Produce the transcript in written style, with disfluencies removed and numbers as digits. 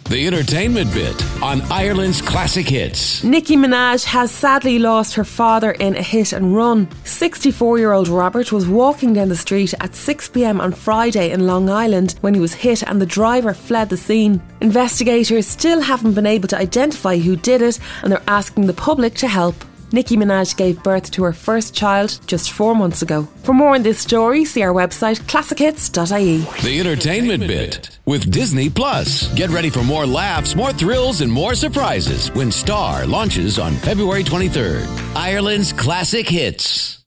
The Entertainment Bit on Ireland's Classic Hits. Nicki Minaj has sadly lost her father in a hit and run. 64-year-old Robert was walking down the street at 6 p.m. on Friday in Long Island when he was hit and the driver fled the scene. Investigators still haven't been able to identify who did it and they're asking the public to help. Nicki Minaj gave birth to her first child just 4 months ago. For more on this story, see our website classichits.ie. The Entertainment Bit with Disney Plus. Get ready for more laughs, more thrills, and more surprises when Star launches on February 23rd. Ireland's Classic Hits.